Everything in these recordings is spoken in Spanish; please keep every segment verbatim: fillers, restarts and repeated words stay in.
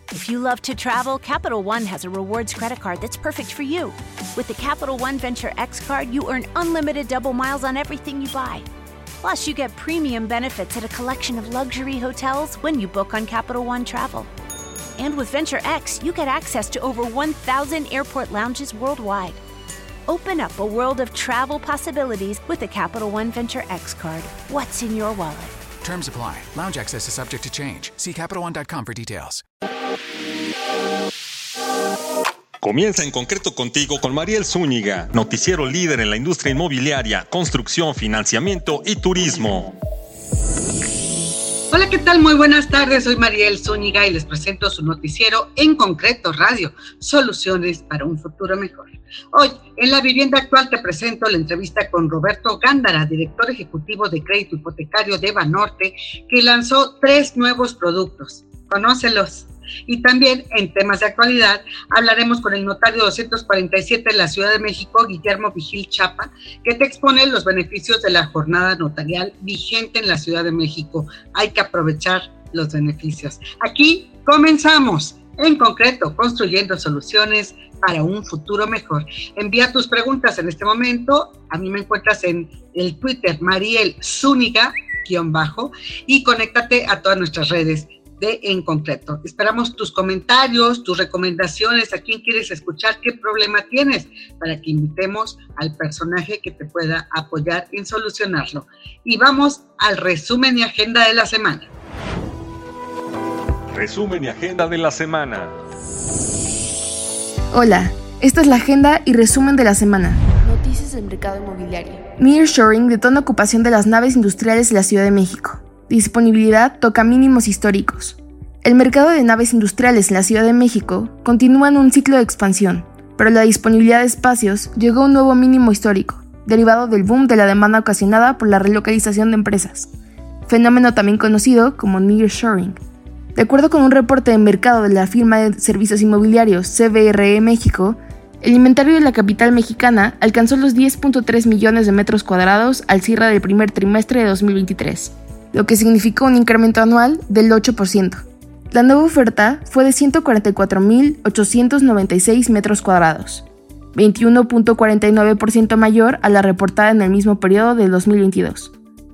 If you love to travel, Capital One has a rewards credit card that's perfect for you. With the Capital One Venture X card, you earn unlimited double miles on everything you buy. Plus, you get premium benefits at a collection of luxury hotels when you book on Capital One Travel. And with Venture X, you get access to over one thousand airport lounges worldwide. Open up a world of travel possibilities with the Capital One Venture X card. What's in your wallet? Terms apply. Lounge access is subject to change. See Capital One dot com for details. Comienza En Concreto Contigo con Mariel Zúñiga, noticiero líder en la industria inmobiliaria, construcción, financiamiento y turismo. Hola, ¿qué tal? Muy buenas tardes, soy Mariel Zúñiga y les presento su noticiero En Concreto Radio, soluciones para un futuro mejor. Hoy, en La Vivienda Actual, te presento la entrevista con Roberto Gándara, director ejecutivo de crédito hipotecario de Banorte, que lanzó tres nuevos productos. Conócelos. Y también, en temas de actualidad, hablaremos con el notario doscientos cuarenta y siete de la Ciudad de México, Guillermo Vigil Chapa, que te expone los beneficios de la jornada notarial vigente en la Ciudad de México. Hay que aprovechar los beneficios. Aquí comenzamos. En concreto, construyendo soluciones para un futuro mejor. Envía tus preguntas en este momento. A mí me encuentras en el Twitter, Mariel Zúñiga, guión bajo, y conéctate a todas nuestras redes de En Concreto. Esperamos tus comentarios, tus recomendaciones, a quién quieres escuchar, qué problema tienes, para que invitemos al personaje que te pueda apoyar en solucionarlo. Y vamos al resumen y agenda de la semana. Resumen y agenda de la semana. Hola, esta es la agenda y resumen de la semana. Noticias del mercado inmobiliario. Nearshoring detona ocupación de las naves industriales de la Ciudad de México. Disponibilidad toca mínimos históricos. El mercado de naves industriales en la Ciudad de México continúa en un ciclo de expansión, pero la disponibilidad de espacios llegó a un nuevo mínimo histórico, derivado del boom de la demanda ocasionada por la relocalización de empresas, fenómeno también conocido como nearshoring. De acuerdo con un reporte de mercado de la firma de servicios inmobiliarios C B R E México, el inventario de la capital mexicana alcanzó los diez punto tres millones de metros cuadrados al cierre del primer trimestre de dos mil veintitrés, lo que significó un incremento anual del ocho por ciento. La nueva oferta fue de ciento cuarenta y cuatro mil ochocientos noventa y seis metros cuadrados, veintiuno punto cuarenta y nueve por ciento mayor a la reportada en el mismo periodo del dos mil veintidós.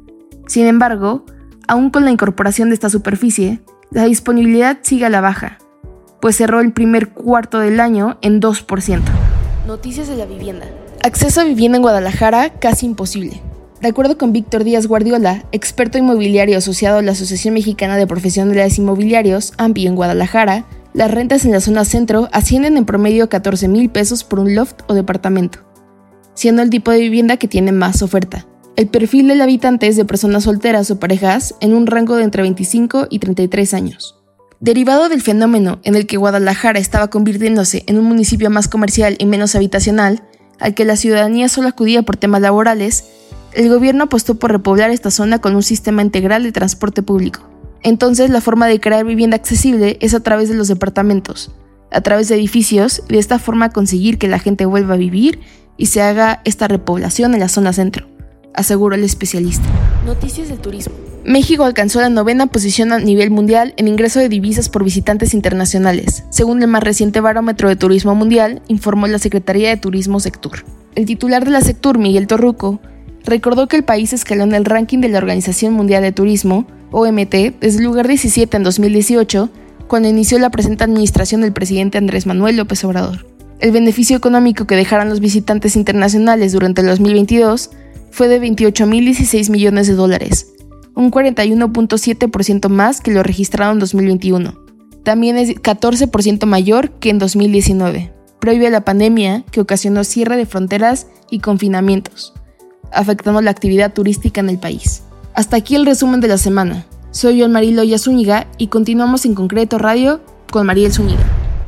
Sin embargo, aún con la incorporación de esta superficie, la disponibilidad sigue a la baja, pues cerró el primer cuarto del año en dos por ciento. Noticias de la vivienda. Acceso a vivienda en Guadalajara casi imposible. De acuerdo con Víctor Díaz Guardiola, experto inmobiliario asociado a la Asociación Mexicana de Profesionales Inmobiliarios, A M P I en Guadalajara, las rentas en la zona centro ascienden en promedio a catorce mil pesos por un loft o departamento, siendo el tipo de vivienda que tiene más oferta. El perfil del habitante es de personas solteras o parejas en un rango de entre veinticinco y treinta y tres años. Derivado del fenómeno en el que Guadalajara estaba convirtiéndose en un municipio más comercial y menos habitacional, al que la ciudadanía solo acudía por temas laborales, el gobierno apostó por repoblar esta zona con un sistema integral de transporte público. Entonces, la forma de crear vivienda accesible es a través de los departamentos, a través de edificios, y de esta forma conseguir que la gente vuelva a vivir y se haga esta repoblación en la zona centro, aseguró el especialista. Noticias del turismo. México alcanzó la novena posición a nivel mundial en ingreso de divisas por visitantes internacionales, según el más reciente barómetro de turismo mundial, informó la Secretaría de Turismo Sectur. El titular de la Sectur, Miguel Torruco, recordó que el país escaló en el ranking de la Organización Mundial de Turismo, O M T, desde el lugar diecisiete en dos mil dieciocho, cuando inició la presente administración del presidente Andrés Manuel López Obrador. El beneficio económico que dejaron los visitantes internacionales durante el dos mil veintidós fue de veintiocho mil dieciséis millones de dólares, un cuarenta y uno punto siete por ciento más que lo registrado en dos mil veintiuno. También es catorce por ciento mayor que en dos mil diecinueve, previo a la pandemia que ocasionó cierre de fronteras y confinamientos, afectando la actividad turística en el país. Hasta aquí el resumen de la semana. Soy yo, Mariel Zúñiga, y continuamos En Concreto Radio con Mariel Zúñiga.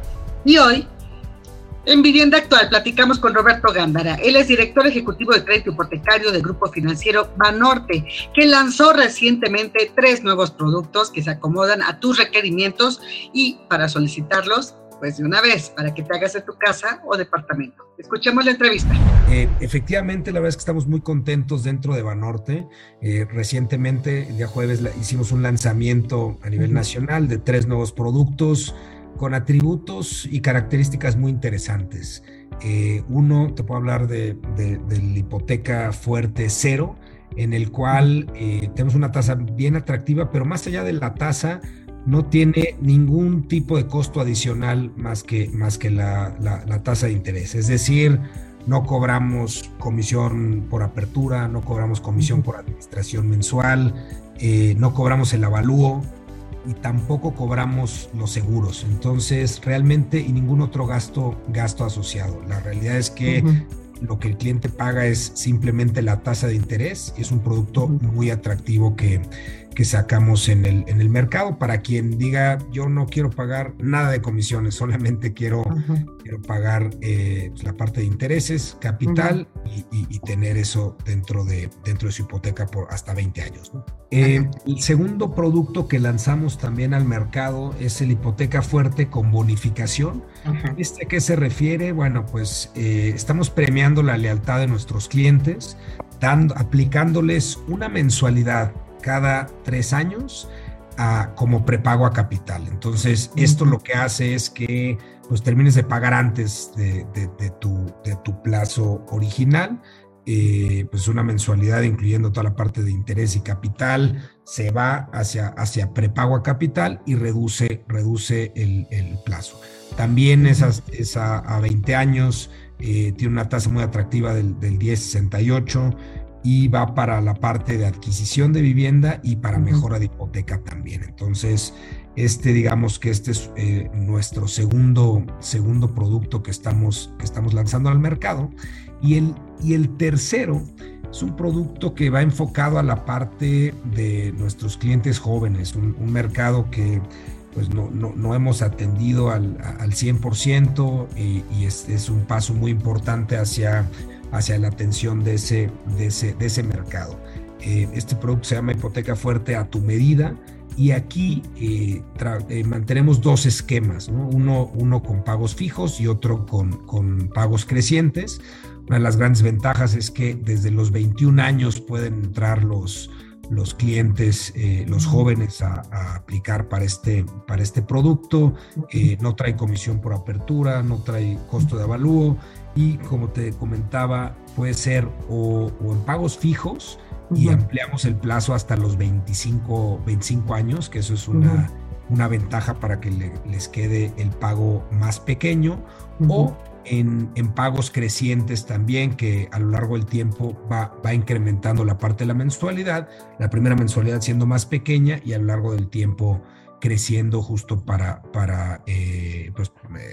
Y hoy, en Vivienda Actual, platicamos con Roberto Gándara. Él es director ejecutivo de crédito hipotecario del grupo financiero Banorte, que lanzó recientemente tres nuevos productos que se acomodan a tus requerimientos y para solicitarlos, pues de una vez, para que te hagas de tu casa o departamento. Escuchemos la entrevista. Eh, efectivamente, la verdad es que estamos muy contentos dentro de Banorte. Eh, recientemente, el día jueves, la, hicimos un lanzamiento a nivel nacional de tres nuevos productos. con atributos y características muy interesantes. Eh, uno, te puedo hablar de, de, de la hipoteca fuerte cero, en el cual eh, tenemos una tasa bien atractiva, pero más allá de la tasa, no tiene ningún tipo de costo adicional más que, más que la, la, la tasa de interés. Es decir, no cobramos comisión por apertura, no cobramos comisión por administración mensual, eh, no cobramos el avalúo y tampoco cobramos los seguros. Entonces, realmente, y ningún otro gasto, gasto asociado. La realidad es que uh-huh. lo que el cliente paga es simplemente la tasa de interés y es un producto uh-huh. muy atractivo que, que sacamos en el, en el mercado para quien diga, yo no quiero pagar nada de comisiones, solamente quiero, uh-huh. quiero pagar eh, pues, la parte de intereses, capital uh-huh. y, y, y tener eso dentro de, dentro de su hipoteca por hasta veinte años, ¿no? Eh, el segundo producto que lanzamos también al mercado es el hipoteca fuerte con bonificación. Uh-huh. ¿Este a qué se refiere? Bueno, pues eh, estamos premiando la lealtad de nuestros clientes, dando, aplicándoles una mensualidad cada tres años a, como prepago a capital. Entonces, uh-huh. esto lo que hace es que pues, termines de pagar antes de, de, de, tu, de tu plazo original. Eh, pues una mensualidad incluyendo toda la parte de interés y capital se va hacia, hacia prepago a capital y reduce, reduce el, el plazo. También esas, esa a veinte años eh, tiene una tasa muy atractiva del, del diez sesenta y ocho y va para la parte de adquisición de vivienda y para mejora de hipoteca también. Entonces, este digamos que este es eh, nuestro segundo, segundo producto que estamos, que estamos lanzando al mercado. Y el, y el tercero es un producto que va enfocado a la parte de nuestros clientes jóvenes, un, un mercado que pues no, no, no hemos atendido al, al cien por ciento y, y es, es un paso muy importante hacia, hacia la atención de ese, de ese, de ese mercado. Eh, este producto se llama Hipoteca Fuerte a tu medida. Y aquí eh, tra- eh, mantenemos dos esquemas, ¿no? Uno, uno con pagos fijos y otro con, con pagos crecientes. Una de las grandes ventajas es que desde los veintiún años pueden entrar los, los clientes, eh, los jóvenes a, a aplicar para este, para este producto. Eh, no trae comisión por apertura, no trae costo de avalúo y, como te comentaba, puede ser o, o en pagos fijos, y uh-huh. ampliamos el plazo hasta los veinticinco, veinticinco años, que eso es una, uh-huh. una ventaja para que le, les quede el pago más pequeño, uh-huh. o en, en pagos crecientes también, que a lo largo del tiempo va, va incrementando la parte de la mensualidad, la primera mensualidad siendo más pequeña y a lo largo del tiempo creciendo justo para, para eh, pues,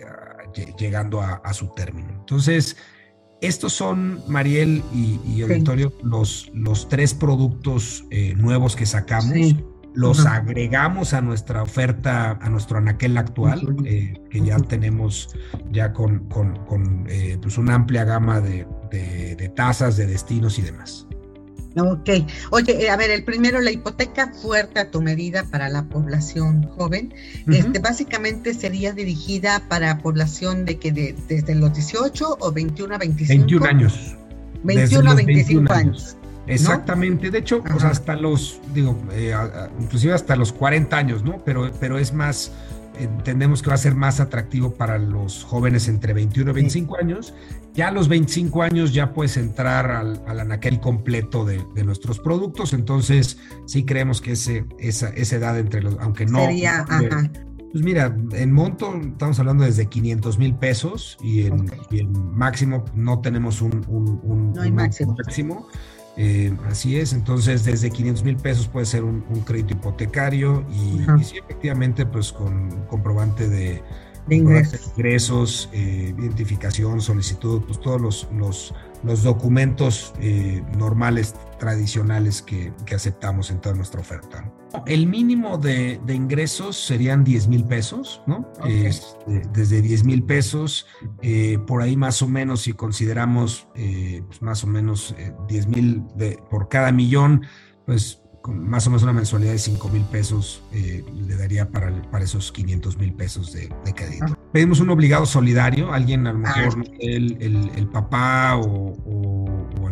eh, llegando a, a su término. Entonces, estos son, Mariel y, y auditorio, sí. los, los tres productos eh, nuevos que sacamos. Sí. Los uh-huh. agregamos a nuestra oferta, a nuestro anaquel actual, uh-huh. eh, que ya uh-huh. tenemos ya con, con, con eh, pues una amplia gama de, de, de tasas, de destinos y demás. Ok. Oye, a ver, el primero, la hipoteca fuerte a tu medida para la población joven. Uh-huh. Este, básicamente sería dirigida para población de que de, desde los dieciocho o veintiuno a veinticinco. veintiún años. veintiuno a veinticinco años. Exactamente, ¿no? De hecho, o sea, hasta los, digo, eh, a, a, inclusive hasta los cuarenta años, ¿no? Pero, pero es más, entendemos que va a ser más atractivo para los jóvenes entre veintiuno y veinticinco sí. años. Ya a los veinticinco años ya puedes entrar al, al anaquel completo de, de nuestros productos, entonces sí creemos que ese, esa, esa edad entre los, aunque no... Sería, no, ajá. Pues mira, en monto estamos hablando desde quinientos mil pesos y en, okay. y en máximo no tenemos un, un, un, no hay un máximo. máximo. Eh, así es, entonces desde quinientos mil pesos puede ser un, un crédito hipotecario y, uh-huh. y sí, efectivamente, pues con comprobante de, de ingresos, ingresos eh, identificación, solicitud, pues todos los, los, los documentos eh, normales, tradicionales que, que aceptamos en toda nuestra oferta. El mínimo de, de ingresos serían diez mil pesos, ¿no? Okay. Es, eh, desde diez mil pesos, eh, por ahí más o menos, si consideramos eh, pues más o menos eh, diez mil por cada millón, pues con más o menos una mensualidad de cinco mil pesos eh, le daría para, el, para esos quinientos mil pesos de, de crédito. Ah. Pedimos un obligado solidario, alguien a lo mejor ah. el, el, el papá o, o, o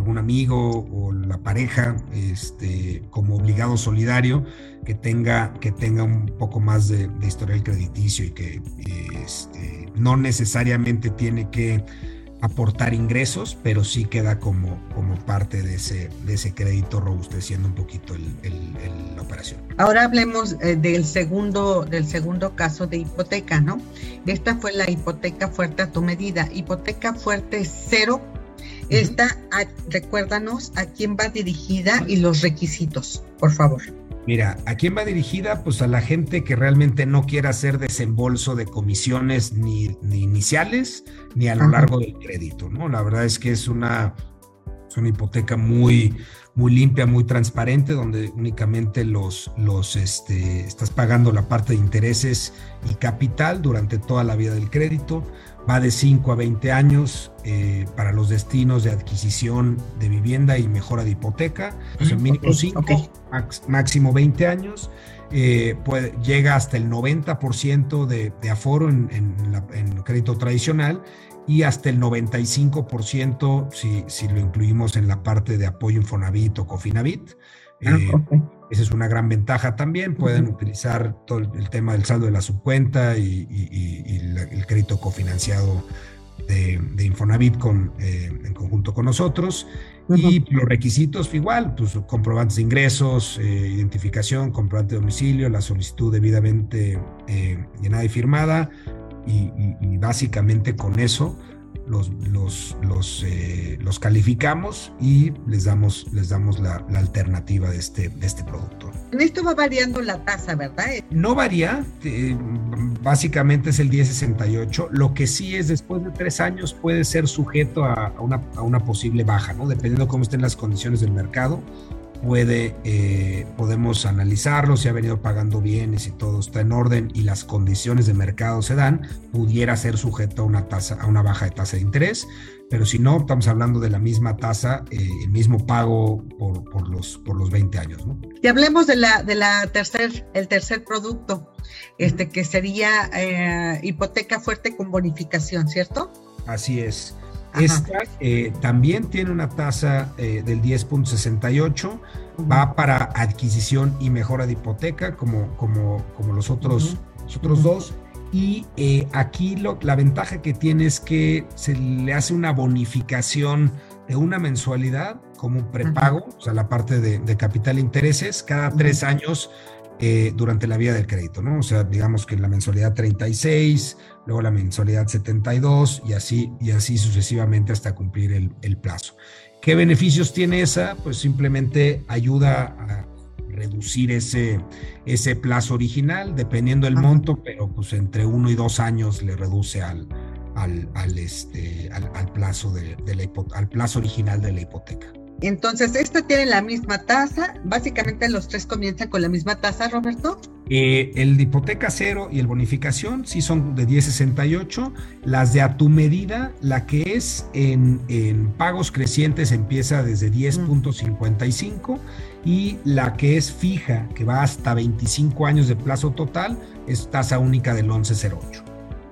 algún amigo o la pareja, este, como obligado solidario, que tenga, que tenga un poco más de, de historial crediticio y que este, no necesariamente tiene que aportar ingresos, pero sí queda como, como parte de ese, de ese crédito, robusteciendo un poquito el, el, el, la operación. Ahora hablemos eh, del segundo, del segundo caso de hipoteca, ¿no? Esta fue la hipoteca fuerte a tu medida, hipoteca fuerte cero. Uh-huh. Esta, a, recuérdanos a quién va dirigida y los requisitos, por favor. Mira, ¿a quién va dirigida? Pues a la gente que realmente no quiera hacer desembolso de comisiones ni, ni iniciales ni a lo largo del crédito, ¿no? La verdad es que es una, es una hipoteca muy, muy limpia, muy transparente, donde únicamente los, los, este, estás pagando la parte de intereses y capital durante toda la vida del crédito. Va de cinco a veinte años eh, para los destinos de adquisición de vivienda y mejora de hipoteca. O sea, mínimo okay, cinco, okay. max, máximo veinte años. Eh, puede, llega hasta el noventa por ciento de, de aforo en, en, la, en crédito tradicional y hasta el noventa y cinco por ciento si, si lo incluimos en la parte de apoyo Infonavit o Cofinavit. Ah, eh, okay. Esa es una gran ventaja también. Pueden uh-huh. utilizar todo el tema del saldo de la subcuenta y, y, y, y la, el crédito cofinanciado de, de Infonavit con, eh, en conjunto con nosotros. Uh-huh. Y los requisitos igual, pues comprobantes de ingresos, eh, identificación, comprobante de domicilio, la solicitud debidamente eh, llenada y firmada. Y, y, y básicamente con eso los, los, los, eh, los calificamos y les damos, les damos la, la alternativa de este, de este producto. En esto va variando la tasa, ¿verdad? No varía, eh, básicamente es el diez sesenta y ocho. Lo que sí es, después de tres años puede ser sujeto a, a, una, a una posible baja, ¿no? Dependiendo de cómo estén las condiciones del mercado. Puede, eh, podemos analizarlo, si ha venido pagando bienes y todo está en orden y las condiciones de mercado se dan, pudiera ser sujeto a una tasa, a una baja de tasa de interés, pero si no, estamos hablando de la misma tasa, eh, el mismo pago por, por, los, por los veinte años, ¿no? Y hablemos de la, de la tercer, el tercer producto, este que sería eh, hipoteca fuerte con bonificación, ¿cierto? Así es. Esta eh, también tiene una tasa eh, del diez punto sesenta y ocho, uh-huh. va para adquisición y mejora de hipoteca como, como, como los otros, uh-huh. los otros uh-huh. dos, y eh, aquí lo, la ventaja que tiene es que se le hace una bonificación de una mensualidad como un prepago, uh-huh. o sea, la parte de, de capital e intereses, cada uh-huh. tres años eh, durante la vida del crédito, ¿no? O sea, digamos que la mensualidad treinta y seis, luego la mensualidad setenta y dos y así, y así sucesivamente hasta cumplir el, el plazo. ¿Qué beneficios tiene esa? Pues simplemente ayuda a reducir ese, ese plazo original, dependiendo del monto, pero pues entre uno y dos años le reduce al, al, al, este, al, al, plazo, de, de la hipo, al plazo original de la hipoteca. Entonces, esta tiene la misma tasa, básicamente los tres comienzan con la misma tasa, Roberto. Eh, el de hipoteca cero y el bonificación sí son de diez sesenta y ocho, las de a tu medida, la que es en, en pagos crecientes empieza desde diez punto cincuenta y cinco y la que es fija, que va hasta veinticinco años de plazo total, es tasa única del once cero ocho.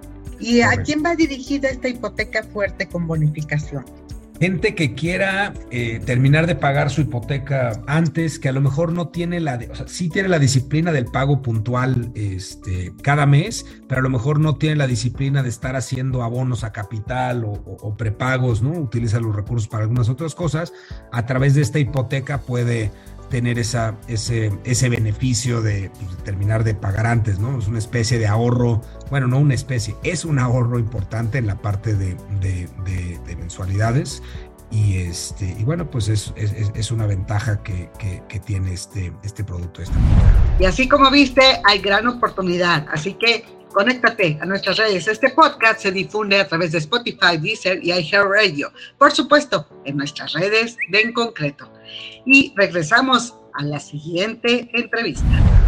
¿Y a quién va dirigida esta hipoteca fuerte con bonificación? Gente que quiera eh, terminar de pagar su hipoteca antes, que a lo mejor no tiene la, de, o sea, sí tiene la disciplina del pago puntual este, cada mes, pero a lo mejor no tiene la disciplina de estar haciendo abonos a capital o, o, o prepagos, ¿no? Utiliza los recursos para algunas otras cosas. A través de esta hipoteca puede tener esa, ese, ese beneficio de, pues, de terminar de pagar antes, ¿no? Es una especie de ahorro, bueno, no una especie, es un ahorro importante en la parte de, de, de, de mensualidades y, este, y bueno, pues es, es, es una ventaja que, que, que tiene este, este producto. Esta y así como viste, hay gran oportunidad, así que conéctate a nuestras redes. Este podcast se difunde a través de Spotify, Deezer y iHeartRadio. Por supuesto, en nuestras redes de En Concreto. Y regresamos a la siguiente entrevista.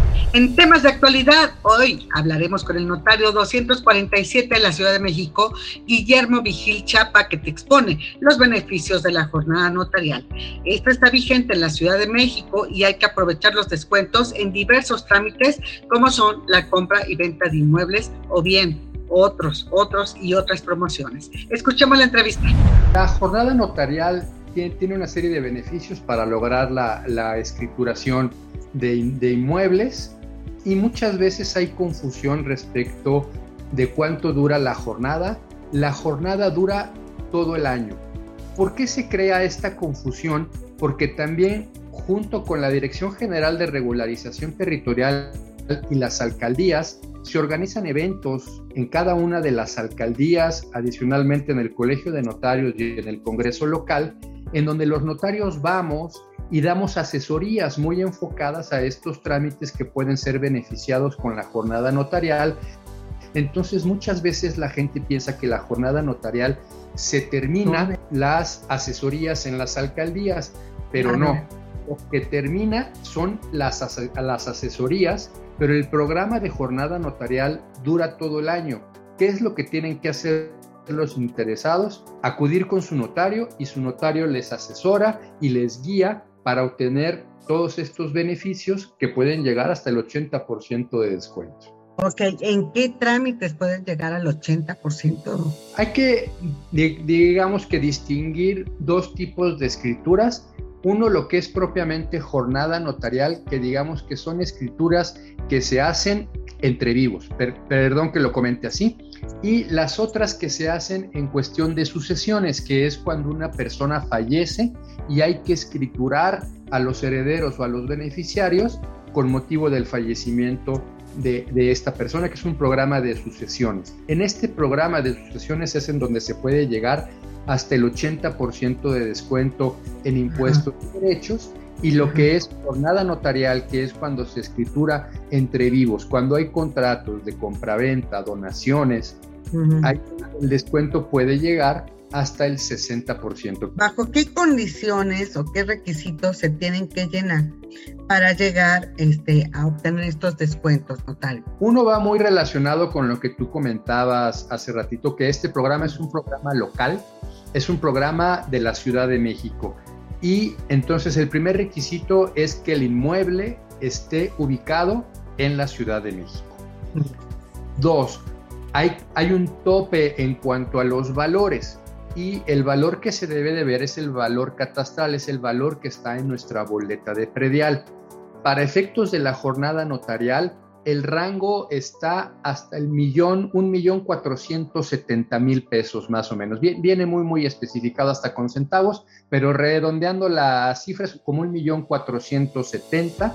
En temas de actualidad, hoy hablaremos con el notario doscientos cuarenta y siete de la Ciudad de México, Guillermo Vigil Chapa, que te expone los beneficios de la jornada notarial. Esta está vigente en la Ciudad de México y hay que aprovechar los descuentos en diversos trámites, como son la compra y venta de inmuebles o bien otros, otros y otras promociones. Escuchemos la entrevista. La jornada notarial tiene, tiene una serie de beneficios para lograr la, la escrituración de, de inmuebles, y muchas veces hay confusión respecto de cuánto dura la jornada. La jornada dura todo el año. ¿Por qué se crea esta confusión? Porque también, junto con la Dirección General de Regularización Territorial y las alcaldías, se organizan eventos en cada una de las alcaldías, adicionalmente en el Colegio de Notarios y en el Congreso local, en donde los notarios vamos y damos asesorías muy enfocadas a estos trámites que pueden ser beneficiados con la jornada notarial. Entonces, muchas veces la gente piensa que la jornada notarial se termina las asesorías en las alcaldías, pero no. Lo que termina son las, as- las asesorías, pero el programa de jornada notarial dura todo el año. ¿Qué es lo que tienen que hacer los interesados? Acudir con su notario, y su notario les asesora y les guía para obtener todos estos beneficios que pueden llegar hasta el ochenta por ciento de descuento. Ok, ¿en qué trámites pueden llegar al ochenta por ciento? Hay que, digamos que distinguir dos tipos de escrituras. Uno, lo que es propiamente jornada notarial, que digamos que son escrituras que se hacen entre vivos, per, perdón que lo comente así, y las otras que se hacen en cuestión de sucesiones, que es cuando una persona fallece y hay que escriturar a los herederos o a los beneficiarios con motivo del fallecimiento de, de esta persona, que es un programa de sucesiones. En este programa de sucesiones es en donde se puede llegar hasta el ochenta por ciento de descuento en impuestos y derechos, y lo que es jornada notarial, que es cuando se escritura entre vivos, cuando hay contratos de compraventa, donaciones, uh-huh. hay, el descuento puede llegar hasta el sesenta por ciento. ¿Bajo qué condiciones o qué requisitos se tienen que llenar para llegar este, a obtener estos descuentos notarios? Uno va muy relacionado con lo que tú comentabas hace ratito, que este programa es un programa local, es un programa de la Ciudad de México. Y entonces el primer requisito es que el inmueble esté ubicado en la Ciudad de México. Dos, hay, hay un tope en cuanto a los valores, y el valor que se debe de ver es el valor catastral, es el valor que está en nuestra boleta de predial. Para efectos de la jornada notarial, el rango está hasta el millón, un millón cuatrocientos setenta mil pesos más o menos. Viene muy, muy especificado hasta con centavos, pero redondeando las cifras como un millón cuatrocientos setenta.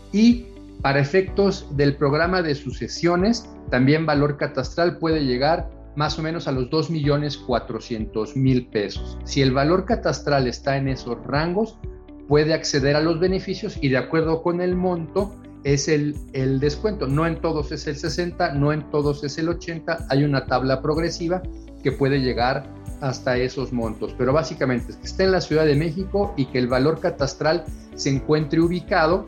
Y para efectos del programa de sucesiones, también valor catastral puede llegar más o menos a los dos millones cuatrocientos mil pesos. Si el valor catastral está en esos rangos, puede acceder a los beneficios, y de acuerdo con el monto es el, el descuento. No en todos es el sesenta, no en todos es el ochenta, hay una tabla progresiva que puede llegar hasta esos montos, pero básicamente es que esté en la Ciudad de México y que el valor catastral se encuentre ubicado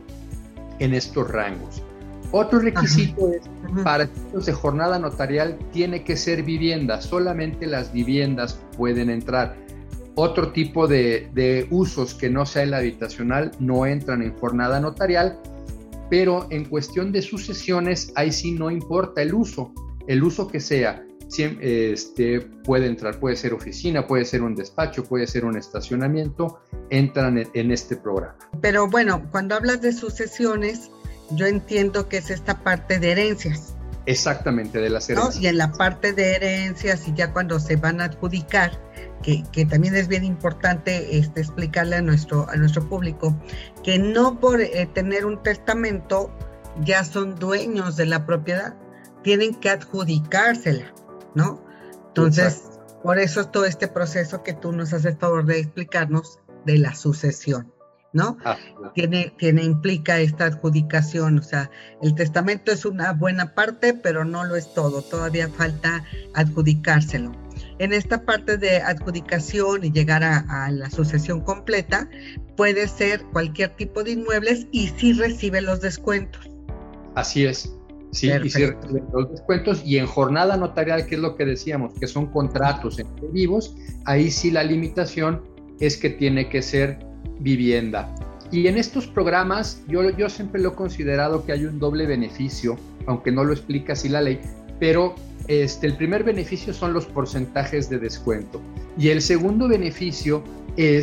en estos rangos. Otro requisito Ajá. es, Ajá. para efectos de jornada notarial, tiene que ser vivienda, solamente las viviendas pueden entrar. Otro tipo de, de usos que no sea el habitacional no entran en jornada notarial, pero en cuestión de sucesiones, ahí sí no importa el uso, el uso que sea, este, puede entrar, puede ser oficina, puede ser un despacho, puede ser un estacionamiento, entran en, en este programa. Pero bueno, cuando hablas de sucesiones, yo entiendo que es esta parte de herencias. Exactamente, de las herencias. ¿No? Y en la parte de herencias, y ya cuando se van a adjudicar, que, que también es bien importante este, explicarle a nuestro, a nuestro público, que no por eh, tener un testamento ya son dueños de la propiedad, tienen que adjudicársela, ¿no? Entonces, Exacto. por eso es todo este proceso que tú nos haces favor de explicarnos de la sucesión, ¿no? Ah, claro. Tiene, tiene, implica esta adjudicación, o sea, el testamento es una buena parte, pero no lo es todo, todavía falta adjudicárselo. En esta parte de adjudicación y llegar a, a la sucesión completa, puede ser cualquier tipo de inmuebles y sí recibe los descuentos. Así es, sí, Perfecto. y sí recibe los descuentos, y en jornada notarial, que es lo que decíamos, que son contratos entre vivos, ahí sí la limitación es que tiene que ser vivienda. Y en estos programas yo, yo siempre lo he considerado que hay un doble beneficio, aunque no lo explica así la ley, pero este, el primer beneficio son los porcentajes de descuento, y el segundo beneficio es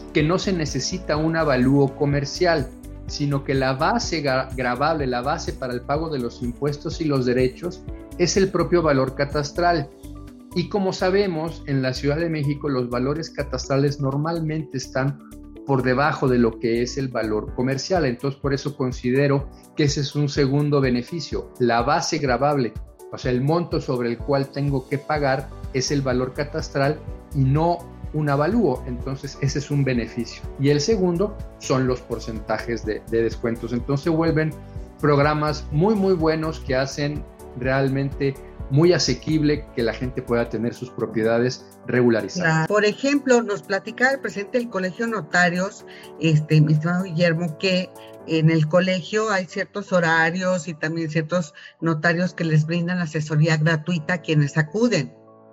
que no se necesita un avalúo comercial, sino que la base gravable, la base para el pago de los impuestos y los derechos es el propio valor catastral. Y como sabemos, en la Ciudad de México los valores catastrales normalmente están por debajo de lo que es el valor comercial. Entonces, por eso considero que ese es un segundo beneficio. La base gravable, o sea, el monto sobre el cual tengo que pagar es el valor catastral y no un avalúo. Entonces, ese es un beneficio. Y el segundo son los porcentajes de, de descuentos. Entonces, se vuelven programas muy, muy buenos que hacen realmente muy asequible que la gente pueda tener sus propiedades regularizadas. Por ejemplo, nos platicaba el presidente del Colegio de Notarios, este, mi estimado Guillermo, que en el colegio hay ciertos horarios y también ciertos notarios que les brindan asesoría gratuita a quienes acuden.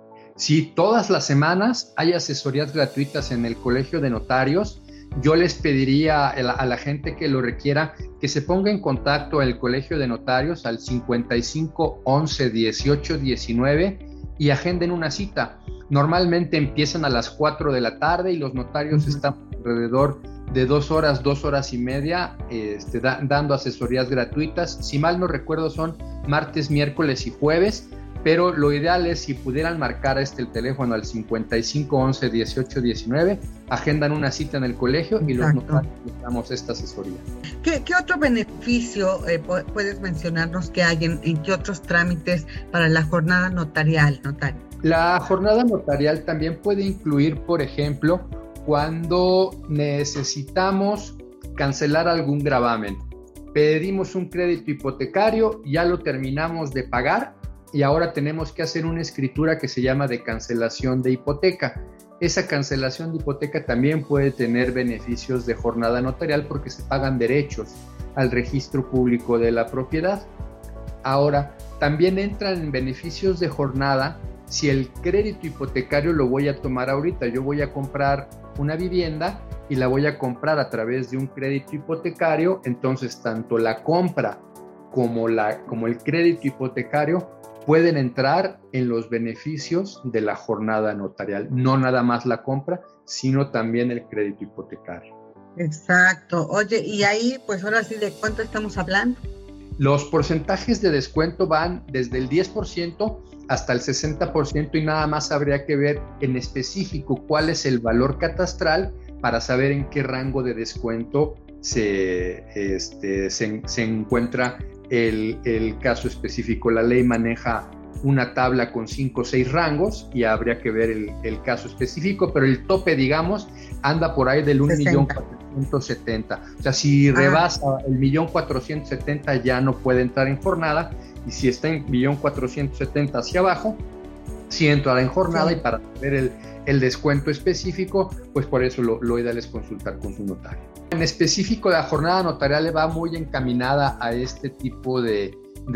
Sí, todas las semanas hay asesorías gratuitas en el Colegio de Notarios. Yo les pediría a la, a la gente que lo requiera que se ponga en contacto al Colegio de Notarios al cincuenta y cinco, once, dieciocho, diecinueve y agenden una cita. Normalmente empiezan a las cuatro de la tarde y los notarios uh-huh. están alrededor de dos horas, dos horas y media este, da, dando asesorías gratuitas. Si mal no recuerdo son martes, miércoles y jueves, pero lo ideal es si pudieran marcar este el teléfono al cincuenta y cinco, once, dieciocho, diecinueve, agendan una cita en el colegio y Exacto. los notarios les damos esta asesoría. ¿Qué, qué otro beneficio eh, puedes mencionarnos que hay en, en qué otros trámites para la jornada notarial, notario? La jornada notarial también puede incluir, por ejemplo, cuando necesitamos cancelar algún gravamen. Pedimos un crédito hipotecario, ya lo terminamos de pagar, y ahora tenemos que hacer una escritura que se llama de cancelación de hipoteca. Esa cancelación de hipoteca también puede tener beneficios de jornada notarial porque se pagan derechos al registro público de la propiedad. Ahora, también entran en beneficios de jornada si el crédito hipotecario lo voy a tomar ahorita. Yo voy a comprar una vivienda y la voy a comprar a través de un crédito hipotecario, entonces tanto la compra como, la, como el crédito hipotecario pueden entrar en los beneficios de la jornada notarial, no nada más la compra, sino también el crédito hipotecario. Exacto. Oye, y ahí, pues ahora sí, ¿de cuánto estamos hablando? Los porcentajes de descuento van desde el diez por ciento hasta el sesenta por ciento y nada más habría que ver en específico cuál es el valor catastral para saber en qué rango de descuento se, este, se, se encuentra El, el caso específico. La ley maneja una tabla con cinco o seis rangos y habría que ver el, el caso específico, pero el tope, digamos, anda por ahí del un millón cuatrocientos setenta. O sea, si ah. rebasa el millón cuatrocientos setenta ya no puede entrar en jornada, y si está en millón cuatrocientos setenta hacia abajo, sí entrará en jornada, sí. Y para ver el, el descuento específico, pues por eso lo, lo ideal es consultar con su notario. En específico, la jornada notarial va muy encaminada a este tipo de,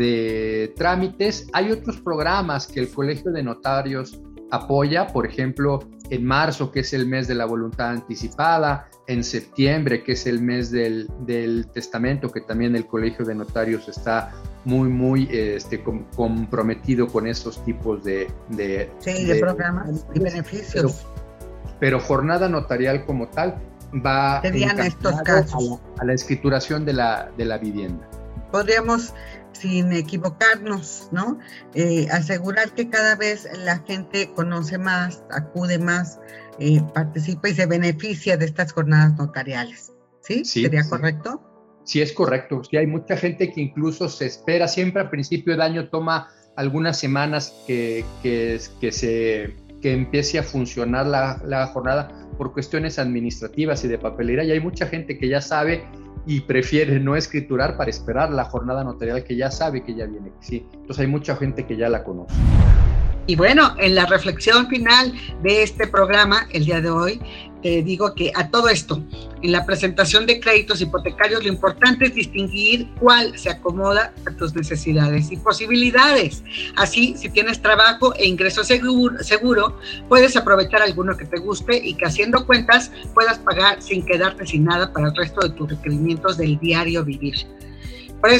de trámites. Hay otros programas que el Colegio de Notarios apoya, por ejemplo, en marzo, que es el mes de la voluntad anticipada, en septiembre, que es el mes del, del testamento, que también el Colegio de Notarios está muy, muy este, com, comprometido con esos tipos de... de sí, de, de programas y beneficios. Pero, pero jornada notarial como tal va a estos casos a la, a la escrituración de la, de la vivienda. Podríamos, sin equivocarnos, ¿no? Eh, asegurar que cada vez la gente conoce más, acude más, eh, participa y se beneficia de estas jornadas notariales. ¿Sí? Sí, ¿Sería sí. correcto? Sí, es correcto. Sí, hay mucha gente que incluso se espera, siempre a principio de año toma algunas semanas que, que, que, se, que empiece a funcionar la, la jornada por cuestiones administrativas y de papelería, y hay mucha gente que ya sabe y prefiere no escriturar para esperar la jornada notarial, que ya sabe que ya viene. Sí, entonces hay mucha gente que ya la conoce. Y bueno, en la reflexión final de este programa, el día de hoy, te digo que a todo esto, en la presentación de créditos hipotecarios, lo importante es distinguir cuál se acomoda a tus necesidades y posibilidades. Así, si tienes trabajo e ingreso seguro, seguro, puedes aprovechar alguno que te guste y que, haciendo cuentas, puedas pagar sin quedarte sin nada para el resto de tus requerimientos del diario vivir. Por eso,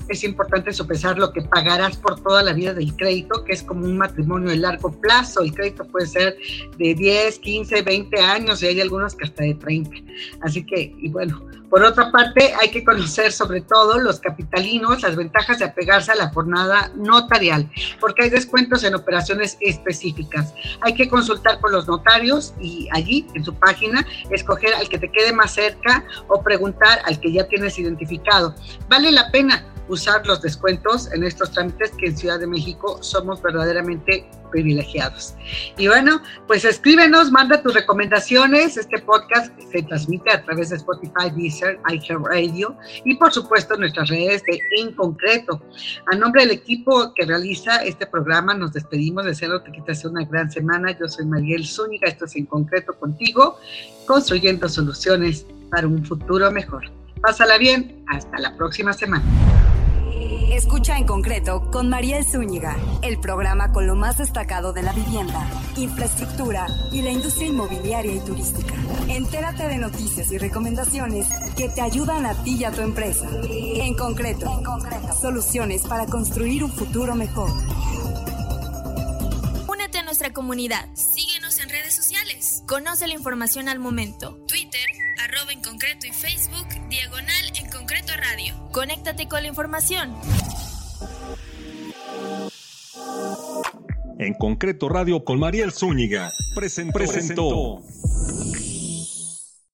es importante sopesar lo que pagarás por toda la vida del crédito, que es como un matrimonio de largo plazo. El crédito puede ser de diez, quince, veinte años y hay algunos que hasta de treinta. Así que, y bueno, por otra parte, hay que conocer sobre todo los capitalinos las ventajas de apegarse a la jornada notarial, porque hay descuentos en operaciones específicas. Hay que consultar con los notarios y allí, en su página, escoger al que te quede más cerca o preguntar al que ya tienes identificado. Vale la pena usar los descuentos en estos trámites que en Ciudad de México somos verdaderamente privilegiados. Y bueno, pues escríbenos, manda tus recomendaciones. Este podcast se transmite a través de Spotify, Deezer, iHeartRadio y por supuesto nuestras redes de En Concreto. A nombre del equipo que realiza este programa nos despedimos, deseándote que te sea una gran semana. Yo soy Mariel Zúñiga, esto es En Concreto contigo, construyendo soluciones para un futuro mejor. Pásala bien, hasta la próxima semana. Escucha En Concreto con Mariel Zúñiga, el programa con lo más destacado de la vivienda, infraestructura y la industria inmobiliaria y turística. Entérate de noticias y recomendaciones que te ayudan a ti y a tu empresa. En Concreto, en concreto. Soluciones para construir un futuro mejor. Únete a nuestra comunidad. Síguenos en redes sociales. Conoce la información al momento. Twitter, arroba En Concreto y Facebook, diagonal En Concreto Radio. Conéctate con la información. En Concreto Radio con Mariel Zúñiga presentó. presentó.